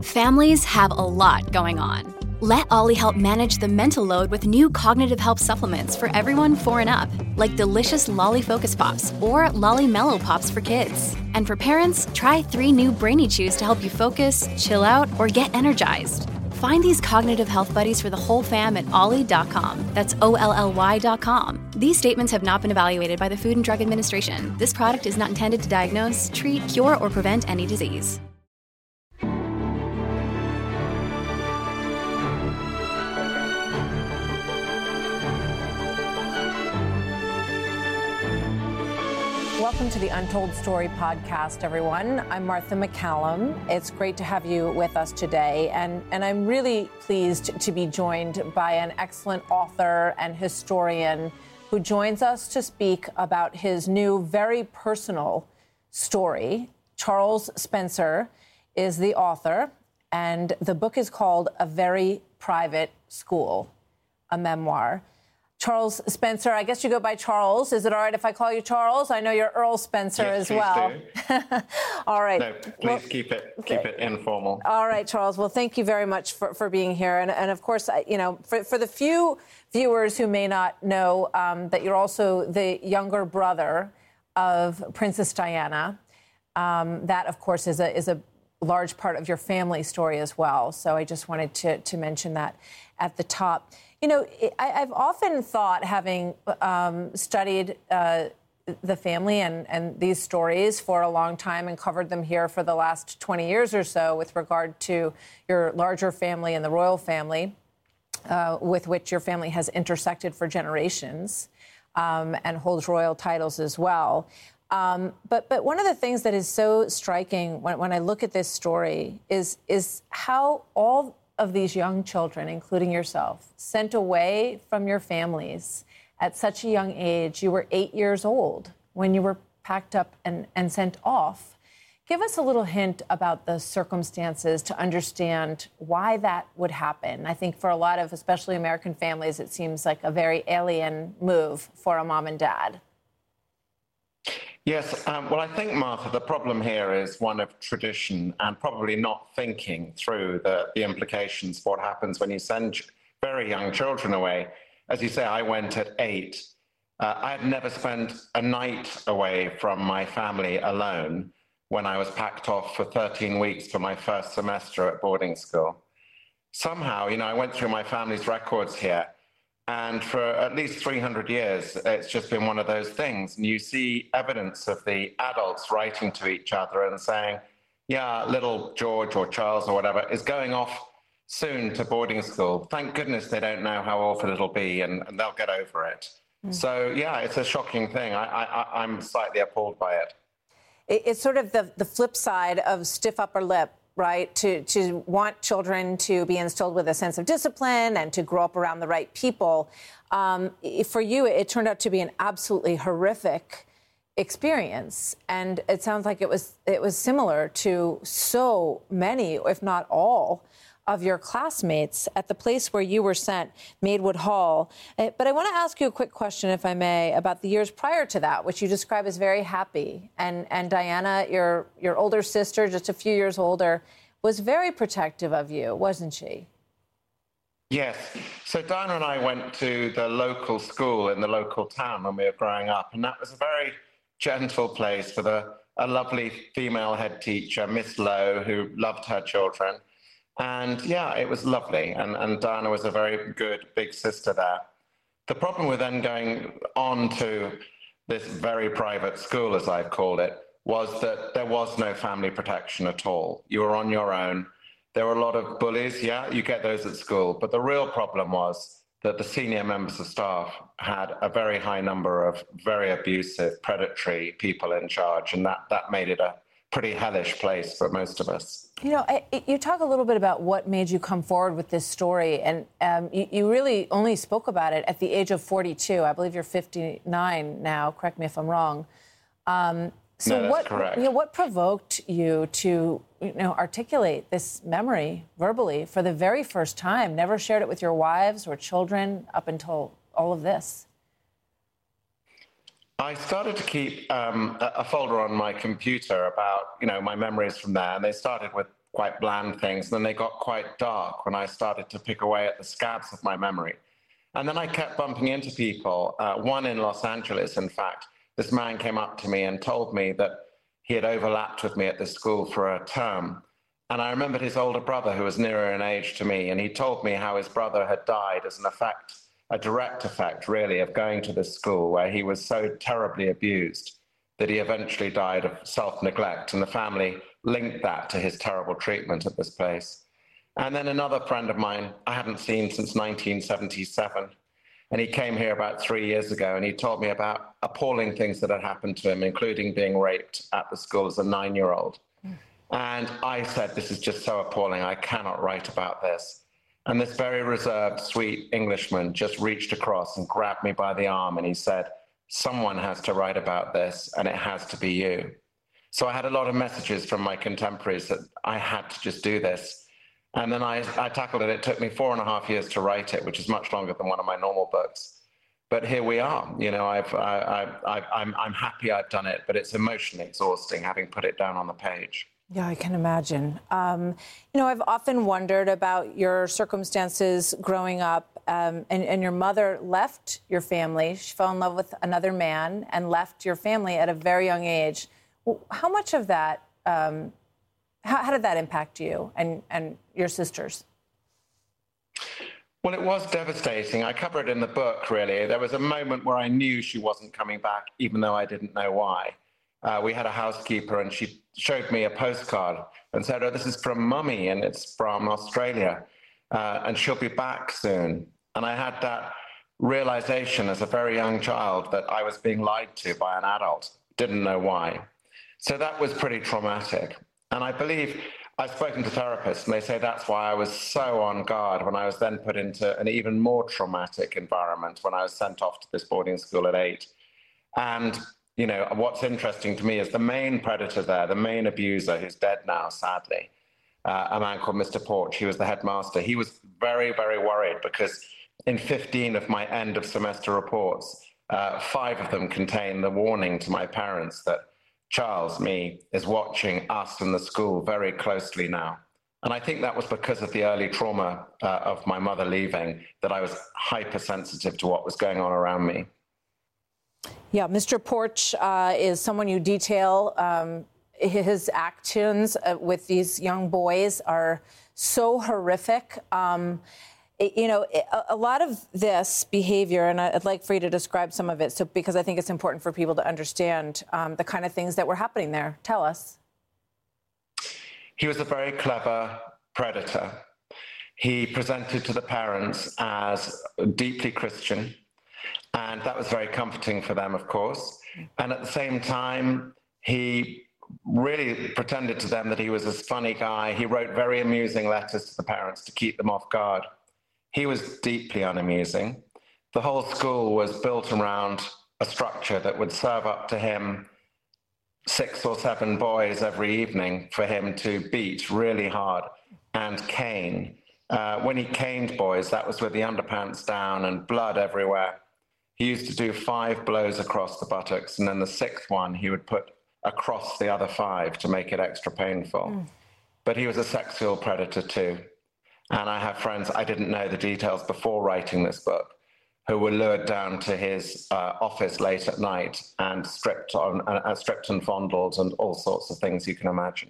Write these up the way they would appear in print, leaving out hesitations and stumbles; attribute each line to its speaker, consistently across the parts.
Speaker 1: Families have a lot going on. Let Ollie help manage the mental load with new cognitive help supplements for everyone 4 and up, like delicious Lolly Focus Pops or Lolly Mellow Pops for kids. And for parents, try 3 new Brainy Chews to help you focus, chill out, or get energized. Find these cognitive health buddies for the whole fam at ollie.com. That's OLLY.com. These statements have not been evaluated by the Food and Drug Administration. This product is not intended to diagnose, treat, cure, or prevent any disease.
Speaker 2: Welcome to the Untold Story podcast, everyone. I'm Martha MacCallum. It's great to have you with us today, and I'm really pleased to be joined by an excellent author and historian who joins us to speak about his new, very personal story. Charles Spencer is the author, and the book is called A Very Private School, a memoir. Charles Spencer, I guess you go by Charles. Is it all right if I call you Charles? I know you're Earl Spencer as well.
Speaker 3: Do.
Speaker 2: All right.
Speaker 3: No, please keep it informal.
Speaker 2: All right, Charles. Well, thank you very much for being here. And of course, you know, for the few viewers who may not know that you're also the younger brother of Princess Diana, that, of course, is a large part of your family story as well. So I just wanted to mention that at the top. You know, I've often thought, having studied the family and these stories for a long time and covered them here for the last 20 years or so with regard to your larger family and the royal family, with which your family has intersected for generations and holds royal titles as well. But one of the things that is so striking when I look at this story is how all of these young children, including yourself, sent away from your families at such a young age. You were 8 years old when you were packed up and sent off. Give us a little hint about the circumstances to understand why that would happen. I think for a lot of, especially American families, it seems like a very alien move for a mom and dad.
Speaker 3: Yes, well, I think, Martha, the problem here is one of tradition and probably not thinking through the implications of what happens when you send very young children away. As you say, I went at 8. I had never spent a night away from my family alone when I was packed off for 13 weeks for my first semester at boarding school. Somehow, you know, I went through my family's records here, and for at least 300 years, it's just been one of those things. And you see evidence of the adults writing to each other and saying, yeah, little George or Charles or whatever is going off soon to boarding school. Thank goodness they don't know how awful it'll be, and they'll get over it. So, yeah, it's a shocking thing. I'm slightly appalled by it.
Speaker 2: It's sort of the flip side of stiff upper lip, right? To want children to be instilled with a sense of discipline and to grow up around the right people. For you, it turned out to be an absolutely horrific experience. And it sounds like it was similar to so many, if not all, of your classmates at the place where you were sent, Maidwood Hall. But I want to ask you a quick question, if I may, about the years prior to that, which you describe as very happy. And Diana, your older sister, just a few years older, was very protective of you, wasn't she?
Speaker 3: Yes. So Diana and I went to the local school in the local town when we were growing up, and that was a very gentle place with a lovely female head teacher, Miss Lowe, who loved her children. And yeah, it was lovely. And Diana was a very good big sister there. The problem with then going on to this very private school, as I've called it, was that there was no family protection at all. You were on your own. There were a lot of bullies. Yeah, you get those at school. But the real problem was that the senior members of staff had a very high number of very abusive, predatory people in charge. And that made it a pretty hellish place for most of us.
Speaker 2: You know, you talk a little bit about what made you come forward with this story, and you really only spoke about it at the age of 42. I believe you're 59 now. Correct me if I'm wrong.
Speaker 3: No, that's correct.
Speaker 2: What provoked you to articulate this memory verbally for the very first time? Never shared it with your wives or children up until all of this.
Speaker 3: I started to keep a folder on my computer about, my memories from there. And they started with quite bland things. And then they got quite dark when I started to pick away at the scabs of my memory. And then I kept bumping into people. One in Los Angeles, in fact, this man came up to me and told me that he had overlapped with me at this school for a term. And I remembered his older brother, who was nearer in age to me, and he told me how his brother had died as an effect, a direct effect, really, of going to this school where he was so terribly abused that he eventually died of self-neglect, and the family linked that to his terrible treatment at this place. And then another friend of mine I hadn't seen since 1977, and he came here about 3 years ago, and he told me about appalling things that had happened to him, including being raped at the school as a 9-year-old. And I said, this is just so appalling, I cannot write about this. And this very reserved, sweet Englishman just reached across and grabbed me by the arm, and he said, someone has to write about this, and it has to be you. So I had a lot of messages from my contemporaries that I had to just do this. And then I tackled it. It took me 4.5 years to write it, which is much longer than one of my normal books. But here we are. You know, I'm happy I've done it, but it's emotionally exhausting having put it down on the page.
Speaker 2: Yeah, I can imagine. You know, I've often wondered about your circumstances growing up, and your mother left your family. She fell in love with another man and left your family at a very young age. How much of that, how did that impact you and your sisters?
Speaker 3: Well, it was devastating. I cover it in the book, really. There was a moment where I knew she wasn't coming back, even though I didn't know why. We had a housekeeper, and she showed me a postcard and said, oh, this is from Mummy, and it's from Australia, and she'll be back soon. And I had that realization as a very young child that I was being lied to by an adult, didn't know why. So that was pretty traumatic. And I believe I've spoken to therapists, and they say that's why I was so on guard when I was then put into an even more traumatic environment when I was sent off to this boarding school at 8. And you know, what's interesting to me is the main predator there, the main abuser, who's dead now, sadly, a man called Mr. Porch. He was the headmaster. He was very, very worried because in 15 of my end of semester reports, 5 of them contain the warning to my parents that Charles, me, is watching us and the school very closely now. And I think that was because of the early trauma of my mother leaving, that I was hypersensitive to what was going on around me.
Speaker 2: Yeah, Mr. Porch is someone you detail. His actions with these young boys are so horrific. You know, a lot of this behavior, and I'd like for you to describe some of it, so because I think it's important for people to understand the kind of things that were happening there. Tell us.
Speaker 3: He was a very clever predator. He presented to the parents as deeply Christian, and that was very comforting for them, of course. And at the same time, he really pretended to them that he was this funny guy. He wrote very amusing letters to the parents to keep them off guard. He was deeply unamusing. The whole school was built around a structure that would serve up to him 6 or 7 boys every evening for him to beat really hard and cane. When he caned boys, that was with the underpants down and blood everywhere. He used to do 5 blows across the buttocks, and then the 6th one he would put across the other 5 to make it extra painful. But he was a sexual predator too. And I have friends, I didn't know the details before writing this book, who were lured down to his office late at night and stripped and fondled and all sorts of things you can imagine.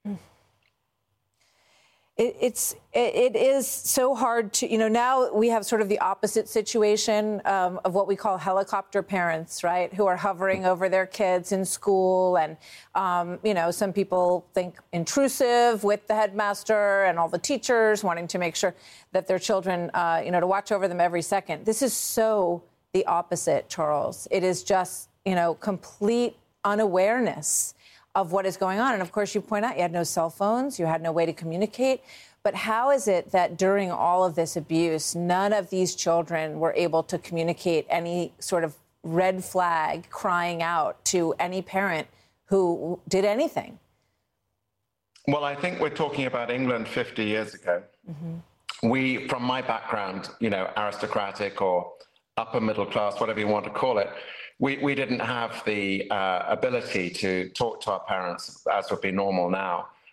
Speaker 2: It is so hard to, you know, now we have sort of the opposite situation of what we call helicopter parents, right, who are hovering over their kids in school. And, you know, some people think intrusive with the headmaster and all the teachers wanting to make sure that their children, you know, to watch over them every second. This is so the opposite, Charles. It is just, you know, complete unawareness of what is going on. And of course, you point out you had no cell phones, you had no way to communicate. But how is it that during all of this abuse, none of these children were able to communicate any sort of red flag crying out to any parent who did anything?
Speaker 3: Well, I think we're talking about England 50 years ago. We, from my background, you know, aristocratic or upper middle class, whatever you want to call it, we didn't have the ability to talk to our parents as would be normal now.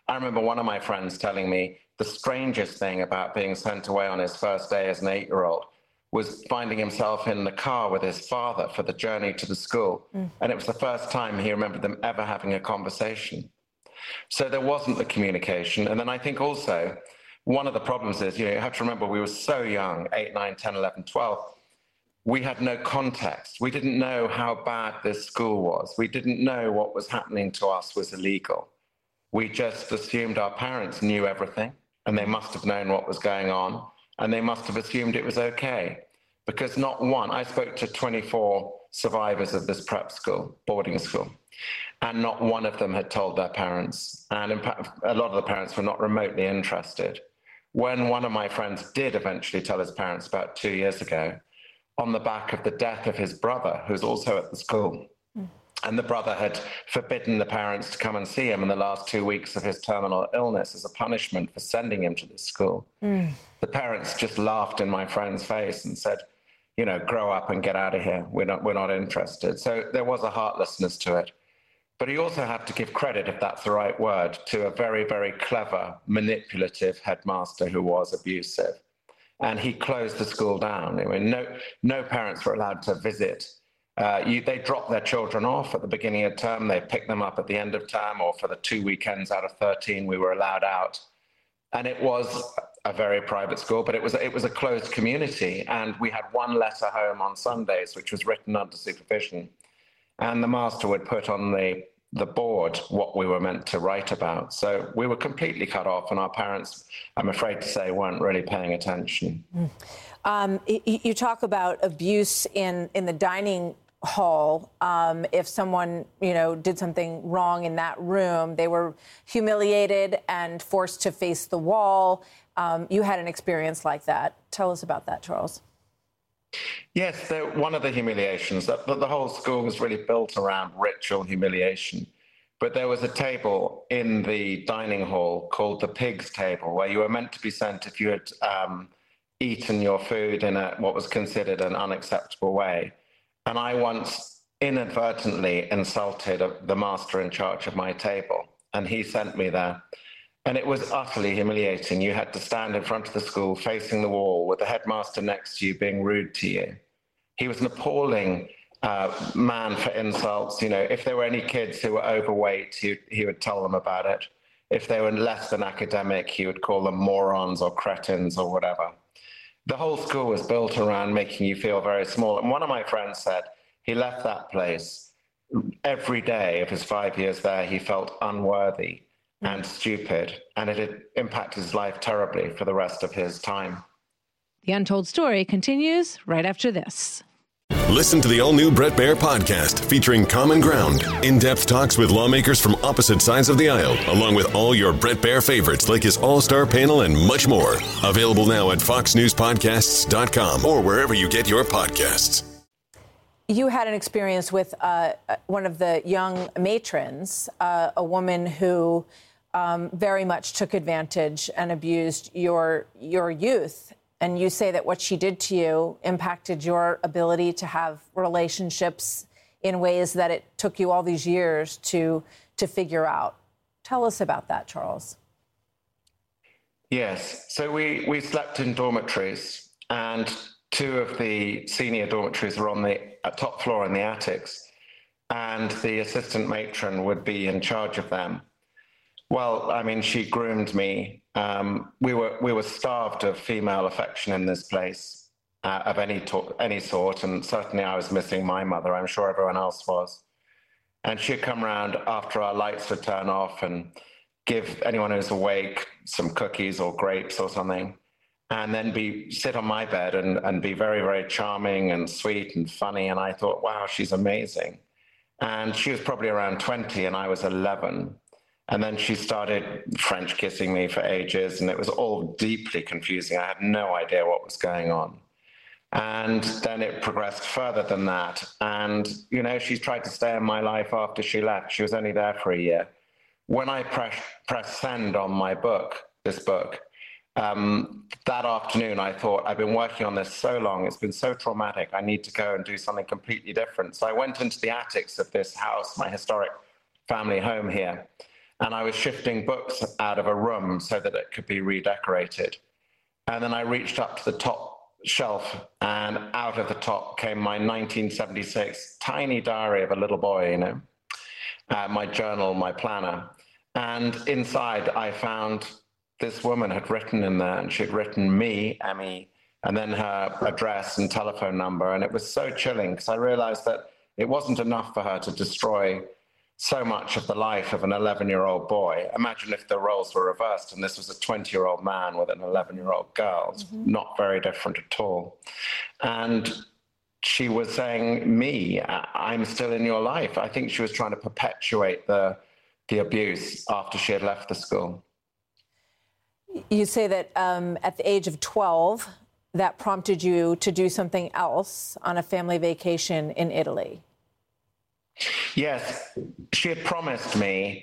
Speaker 3: I remember one of my friends telling me the strangest thing about being sent away on his first day as an 8-year-old was finding himself in the car with his father for the journey to the school. And it was the first time he remembered them ever having a conversation. So there wasn't the communication. And then I think also one of the problems is, you have to remember we were so young, 8, 9, 10, 11, 12. We had no context. We didn't know how bad this school was. We didn't know what was happening to us was illegal. We just assumed our parents knew everything, and they must have known what was going on, and they must have assumed it was okay. Because not one, I spoke to 24 survivors of this prep school, boarding school, and not one of them had told their parents. And in fact, a lot of the parents were not remotely interested. When one of my friends did eventually tell his parents about 2 years ago, on the back of the death of his brother, who's also at the school, and the brother had forbidden the parents to come and see him in the last 2 weeks of his terminal illness as a punishment for sending him to this school. The parents just laughed in my friend's face and said, grow up and get out of here. We're not interested. So there was a heartlessness to it. But you also have to give credit, if that's the right word, to a very, very clever, manipulative headmaster who was abusive. And he closed the school down. I mean, no parents were allowed to visit. They dropped their children off at the beginning of term. They picked them up at the end of term, or for the 2 weekends out of 13, we were allowed out. And it was a very private school, but it was a closed community. And we had one letter home on Sundays, which was written under supervision. And the master would put on the board what we were meant to write about. So we were completely cut off, and our parents, I'm afraid to say, weren't really paying attention.
Speaker 2: You talk about abuse in the dining hall. If someone, did something wrong in that room, they were humiliated and forced to face the wall. You had an experience like that. Tell us about that, Charles.
Speaker 3: Yes, one of the humiliations, the whole school was really built around ritual humiliation. But there was a table in the dining hall called the pig's table, where you were meant to be sent if you had eaten your food in what was considered an unacceptable way. And I once inadvertently insulted the master in charge of my table, and he sent me there. And it was utterly humiliating. You had to stand in front of the school, facing the wall, with the headmaster next to you being rude to you. He was an appalling man for insults. If there were any kids who were overweight, he would tell them about it. If they were less than academic, he would call them morons or cretins or whatever. The whole school was built around making you feel very small. And one of my friends said he left that place every day of his 5 years there. He felt unworthy and stupid, and it had impacted his life terribly for the rest of his time.
Speaker 4: The Untold Story continues right after this.
Speaker 5: Listen to the all-new Bret Baier podcast featuring Common Ground, in-depth talks with lawmakers from opposite sides of the aisle, along with all your Bret Baier favorites like his all-star panel and much more. Available now at foxnewspodcasts.com or wherever you get your podcasts.
Speaker 2: You had an experience with one of the young matrons, a woman who very much took advantage and abused your youth. And you say that what she did to you impacted your ability to have relationships in ways that it took you all these years to figure out. Tell us about that, Charles.
Speaker 3: Yes. So we slept in dormitories, and 2 of the senior dormitories were on the top floor in the attics, and the assistant matron would be in charge of them. Well, I mean, she groomed me. We were starved of female affection in this place of any sort, and certainly I was missing my mother. I'm sure everyone else was. And she'd come around after our lights would turn off and give anyone who's awake some cookies or grapes or something, and then sit on my bed and be very, very charming and sweet and funny. And I thought, wow, she's amazing. And she was probably around 20 and I was 11. And then she started French kissing me for ages, and it was all deeply confusing. I had no idea what was going on. And then it progressed further than that. And, she tried to stay in my life after she left. She was only there for a year. When I pressed send on my book, this book, that afternoon I thought, I've been working on this so long, it's been so traumatic, I need to go and do something completely different. So I went into the attics of this house, my historic family home here, And I was shifting books out of a room so that it could be redecorated. And then I reached up to the top shelf, and out of the top came my 1976 tiny diary of a little boy, my journal, my planner. And inside I found this woman had written in there, and she'd written me, Emmy, and then her address and telephone number. And it was so chilling, because I realized that it wasn't enough for her to destroy so much of the life of an 11-year-old boy. Imagine if the roles were reversed and this was a 20-year-old man with an 11-year-old girl. It's not very different at all. And she was saying, me, I'm still in your life. I think she was trying to perpetuate the abuse after she had left the school.
Speaker 2: You say that at the age of 12, that prompted you to do something else on a family vacation in Italy.
Speaker 3: Yes, she had promised me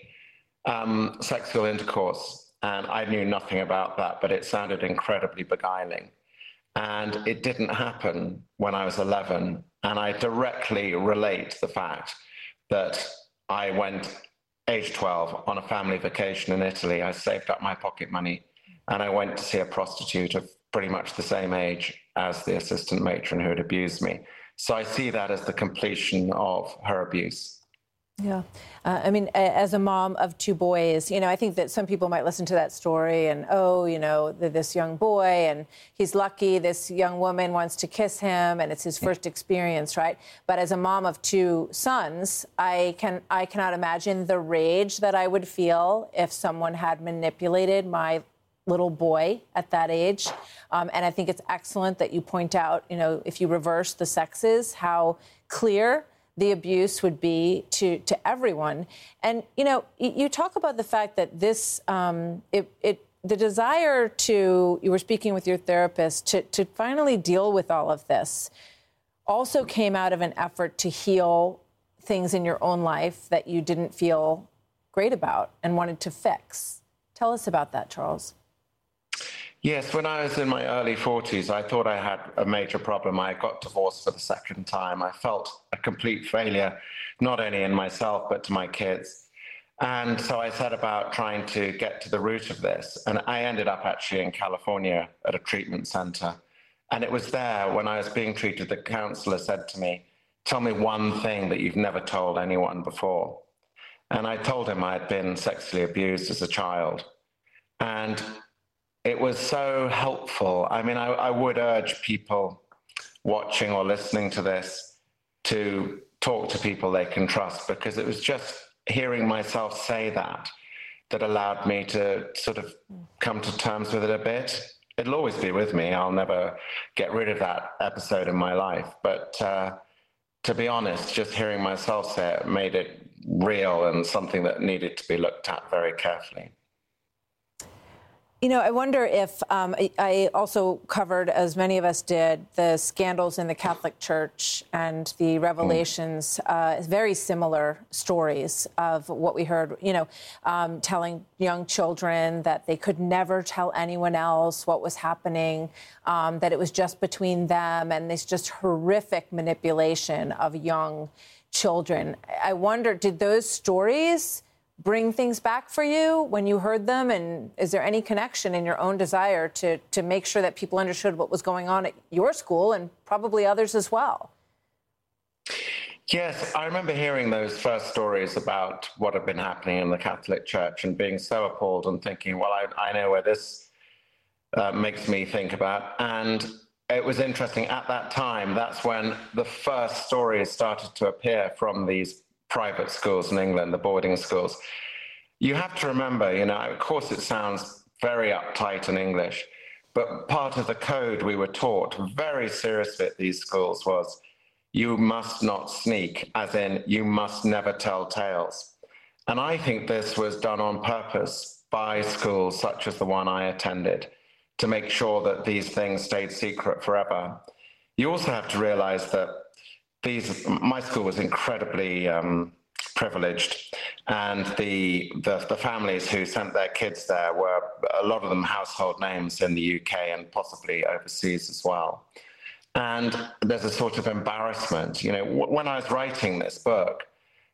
Speaker 3: sexual intercourse, and I knew nothing about that, but it sounded incredibly beguiling. And it didn't happen when I was 11, and I directly relate the fact that I went, age 12, on a family vacation in Italy. I saved up my pocket money, and I went to see a prostitute of pretty much the same age as the assistant matron who had abused me. So I see that as the completion of her abuse.
Speaker 2: Yeah. I mean, as a mom of two boys, I think that some people might listen to that story and, this young boy, and he's lucky this young woman wants to kiss him, and it's his first experience, right? But as a mom of two sons, I cannot imagine the rage that I would feel if someone had manipulated my little boy at that age. And I think it's excellent that you point out, if you reverse the sexes, how clear the abuse would be to everyone. And, you talk about the fact that this, the desire to, you were speaking with your therapist, to finally deal with all of this also came out of an effort to heal things in your own life that you didn't feel great about and wanted to fix. Tell us about that, Charles.
Speaker 3: Yes, when I was in my early 40s, I thought I had a major problem. I got divorced for the second time. I felt a complete failure, not only in myself, but to my kids. And so I set about trying to get to the root of this. And I ended up actually in California at a treatment center. And it was there, when I was being treated, the counselor said to me, "Tell me one thing that you've never told anyone before." And I told him I had been sexually abused as a child. And it was so helpful. I mean, I would urge people watching or listening to this to talk to people they can trust, because it was just hearing myself say that allowed me to sort of come to terms with it a bit. It'll always be with me. I'll never get rid of that episode in my life. But to be honest, just hearing myself say it made it real and something that needed to be looked at very carefully.
Speaker 2: I wonder if I also covered, as many of us did, the scandals in the Catholic Church and the revelations, very similar stories of what we heard, telling young children that they could never tell anyone else what was happening, that it was just between them, and this just horrific manipulation of young children. I wonder, did those stories bring things back for you when you heard them? And is there any connection in your own desire to make sure that people understood what was going on at your school and probably others as well?
Speaker 3: Yes, I remember hearing those first stories about what had been happening in the Catholic Church and being so appalled and thinking, well, I know where this makes me think about. And it was interesting. At that time, that's when the first stories started to appear from these private schools in England, the boarding schools. You have to remember, of course it sounds very uptight in English, but part of the code we were taught very seriously at these schools was you must not sneak, as in you must never tell tales. And I think this was done on purpose by schools such as the one I attended to make sure that these things stayed secret forever. You also have to realize that my school was incredibly privileged, and the families who sent their kids there were, a lot of them, household names in the UK and possibly overseas as well. And there's a sort of embarrassment. When I was writing this book,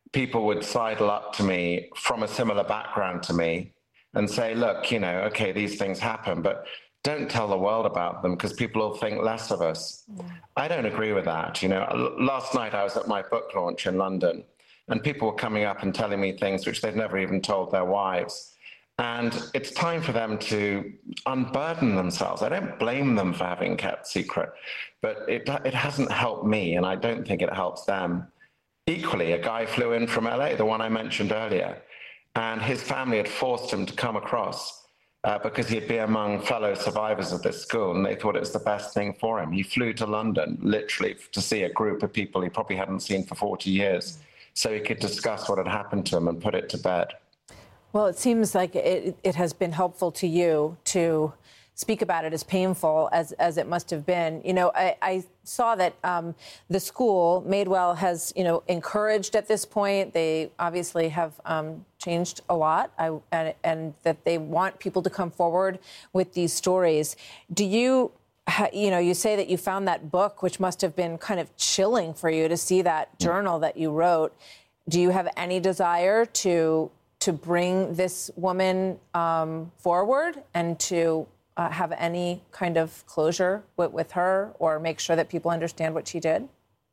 Speaker 3: people would sidle up to me from a similar background to me and say, look, okay, these things happen, but don't tell the world about them because people will think less of us. Yeah. I don't agree with that. Last night I was at my book launch in London and people were coming up and telling me things which they'd never even told their wives. And it's time for them to unburden themselves. I don't blame them for having kept secret, but it hasn't helped me, and I don't think it helps them. Equally, a guy flew in from LA, the one I mentioned earlier, and his family had forced him to come across because he'd be among fellow survivors of this school, and they thought it was the best thing for him. He flew to London, literally, to see a group of people he probably hadn't seen for 40 years, so he could discuss what had happened to him and put it to bed.
Speaker 2: Well, it seems like it has been helpful to you to speak about it, as painful as it must have been. I saw that the school, Madewell, has, encouraged at this point. They obviously have changed a lot, and that they want people to come forward with these stories. Do you, you say that you found that book, which must have been kind of chilling for you to see that journal that you wrote. Do you have any desire to bring this woman forward and to have any kind of closure with her or make sure that people understand what she did?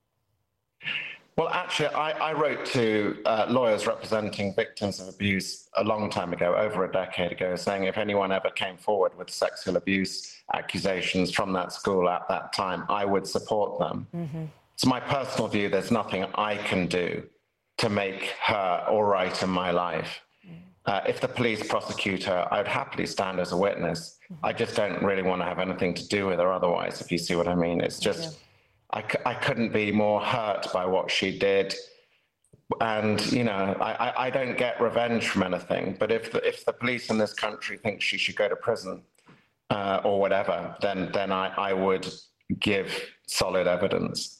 Speaker 3: Well, actually, I wrote to lawyers representing victims of abuse a long time ago, over a decade ago, saying if anyone ever came forward with sexual abuse accusations from that school at that time, I would support them. Mm-hmm. It's my personal view, there's nothing I can do to make her all right in my life. If the police prosecute her, I'd happily stand as a witness. I just don't really want to have anything to do with her otherwise, if you see what I mean. It's just, I couldn't be more hurt by what she did. And, I don't get revenge from anything. But if the police in this country think she should go to prison or whatever, then I would give solid evidence.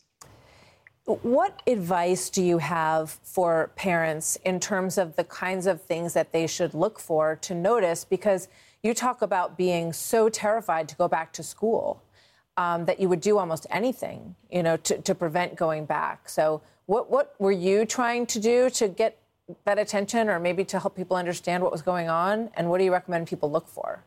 Speaker 2: What advice do you have for parents in terms of the kinds of things that they should look for to notice? Because you talk about being so terrified to go back to school that you would do almost anything, to prevent going back. So what were you trying to do to get that attention or maybe to help people understand what was going on? And what do you recommend people look for?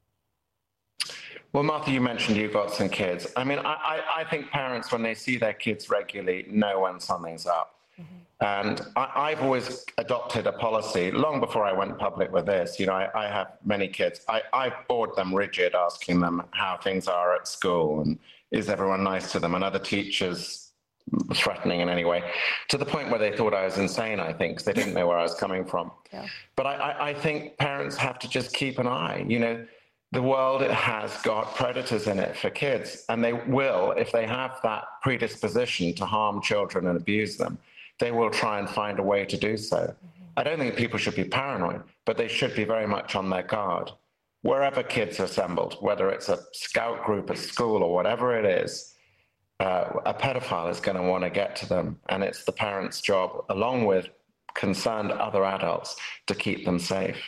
Speaker 3: Well, Martha, you mentioned you got some kids. I mean, I think parents, when they see their kids regularly, know when something's up. Mm-hmm. And I've always adopted a policy, long before I went public with this. I have many kids. I bored them rigid, asking them how things are at school and is everyone nice to them, and other teachers threatening in any way, to the point where they thought I was insane, I think, because they didn't know where I was coming from. Yeah. But I think parents have to just keep an eye. The world has got predators in it for kids, and they will, if they have that predisposition to harm children and abuse them, they will try and find a way to do so. Mm-hmm. I don't think people should be paranoid, but they should be very much on their guard. Wherever kids are assembled, whether it's a scout group at school or whatever it is, a pedophile is going to want to get to them, and it's the parents' job, along with concerned other adults, to keep them safe.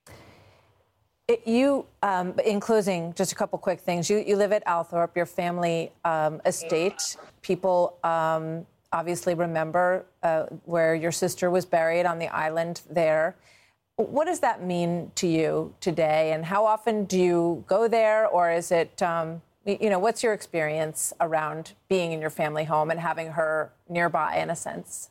Speaker 2: In closing, just a couple quick things. You live at Althorp, your family estate. People obviously remember where your sister was buried on the island there. What does that mean to you today? And how often do you go there? Or is it, what's your experience around being in your family home and having her nearby, in a sense?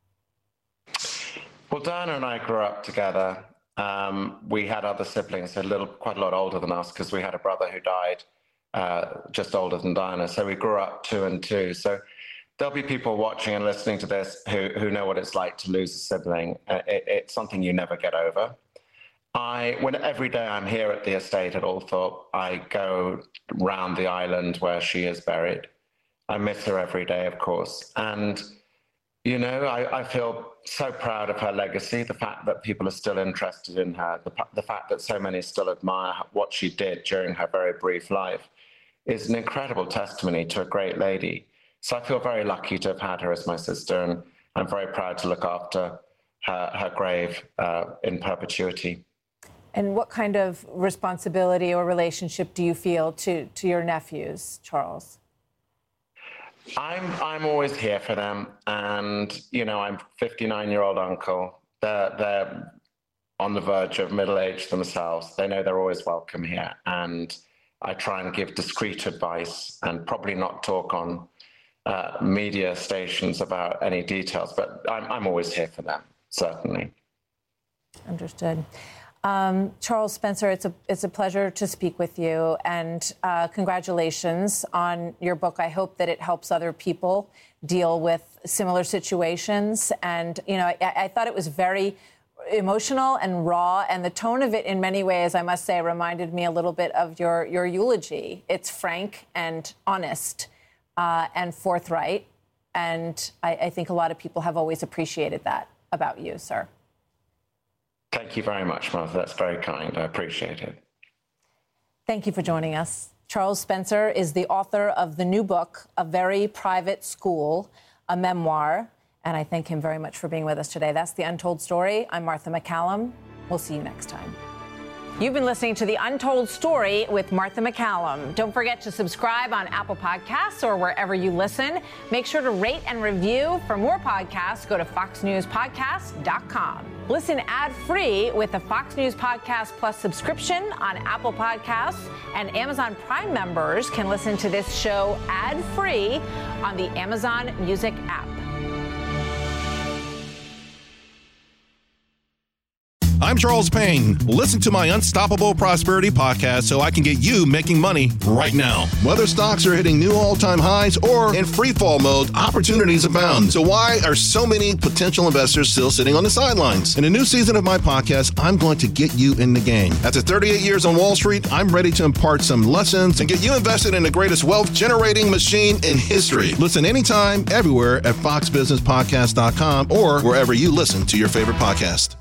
Speaker 3: Well, Diana and I grew up together. We had other siblings, quite a lot older than us, because we had a brother who died just older than Diana. So we grew up 2 and 2. So there'll be people watching and listening to this who know what it's like to lose a sibling. It's something you never get over. Every day I'm here at the estate at Althorp, I go round the island where she is buried. I miss her every day, of course. And I feel so proud of her legacy, the fact that people are still interested in her, the fact that so many still admire what she did during her very brief life is an incredible testimony to a great lady. So I feel very lucky to have had her as my sister, and I'm very proud to look after her grave in perpetuity.
Speaker 2: And what kind of responsibility or relationship do you feel to your nephews, Charles?
Speaker 3: I'm always here for them. And, you know, I'm 59-year-old uncle. They're on the verge of middle age themselves. They know they're always welcome here. And I try and give discreet advice and probably not talk on media stations about any details, but I'm always here for them, certainly.
Speaker 2: Understood. Charles Spencer, it's a pleasure to speak with you, and congratulations on your book. I hope that it helps other people deal with similar situations. And, you know, I thought it was very emotional and raw, and the tone of it in many ways, I must say, reminded me a little bit of your eulogy. It's frank and honest and forthright, and I think a lot of people have always appreciated that about you, sir.
Speaker 3: Thank you very much, Martha. That's very kind. I appreciate it.
Speaker 2: Thank you for joining us. Charles Spencer is the author of the new book, A Very Private School, a memoir, and I thank him very much for being with us today. That's The Untold Story. I'm Martha MacCallum. We'll see you next time. You've been listening to The Untold Story with Martha MacCallum. Don't forget to subscribe on Apple Podcasts or wherever you listen. Make sure to rate and review. For more podcasts, go to foxnewspodcast.com. Listen ad-free with the Fox News Podcast Plus subscription on Apple Podcasts, and Amazon Prime members can listen to this show ad-free on the Amazon Music app.
Speaker 6: I'm Charles Payne. Listen to my Unstoppable Prosperity podcast so I can get you making money right now. Whether stocks are hitting new all-time highs or in free fall mode, opportunities abound. So why are so many potential investors still sitting on the sidelines? In a new season of my podcast, I'm going to get you in the game. After 38 years on Wall Street, I'm ready to impart some lessons and get you invested in the greatest wealth-generating machine in history. Listen anytime, everywhere at foxbusinesspodcast.com or wherever you listen to your favorite podcast.